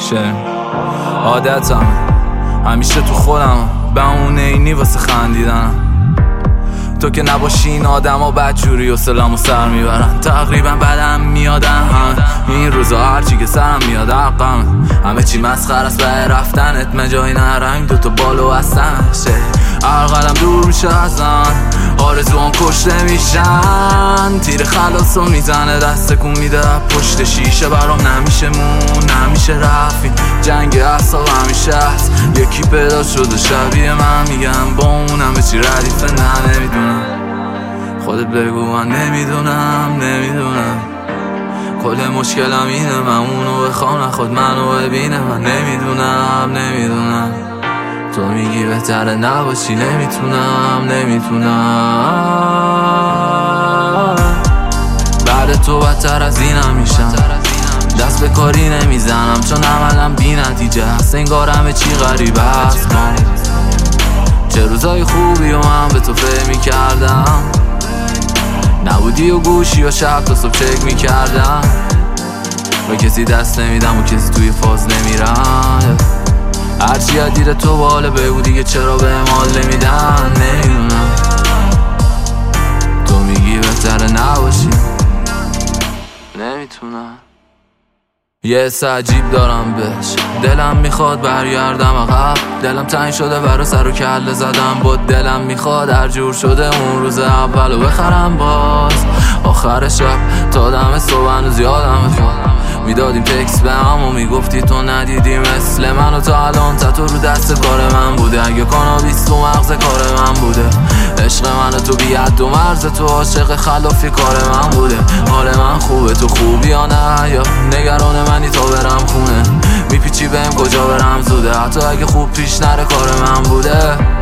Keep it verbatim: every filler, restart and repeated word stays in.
میشه عادتم، همیشه تو خودم بهونه اینی واسه خندیدن. تو که نباشی این آدم ها بدجوری و سلامو سر میبرن. تقریبا بدم میادن این روزا هرچی که سرم میاد عقم همه چی مسخر است به رفتنت مجای نرنگ دوتا بالو هستن شه عرقلم دور میشه ازن آرزوان کشته میشن تیر خلاصو میزنه دست کن میده پشت شیشه برام نمیشه مون نمیشه رفت جنگ اصاب همیشه هست یکی پیدا شده شبیه من میگم با اون همه چی ردیفه نه نمیدونم خودت بگو من نمیدونم نمیدونم کل مشکلم اینه من اونو بخوام نخواد منو ببینه من نمیدونم نمیدونم تو میگی بهتره نباشی نمیتونم نمیتونم بعد تو بدتر از اینم میشم دست به کاری نمیزنم چون عملم بی نتیجه هست انگار همه چی غریبه هست من چه روزای خوبی و من به تو فکر میکردم نبودی و گوشی و شب تا صبح چک میکردم با کسی دست نمیدم و کسی توی فاز نمیرم هرچی از دیر تو باله بگو دیگه چرا به مال نمیدن نمیدونم تو میگی بهتره نباشی نمیتونم یه حس عجیب دارم بهش دلم میخواد برگردم عقب دلم تنگ شده برا سر و کله زدم با دلم میخواد هر جور شده اون روز اولو بخرم باز آخر شب تا دم صبح هنوز یادم میدادیم تکس به هم و میگفتی تو ندیدی مثل من و تا الان تتو رو دست کار من بوده اگه کانابیس تو مغز کار من بوده عشق من و تو بیاد و مرز تو عاشق خلافی کار من بوده حال من خوبه تو خوبی یا نه یا نگران منی تا برم خونه میپیچی بهم کجا برم زوده حتی اگه خوب پیش نره کار من بوده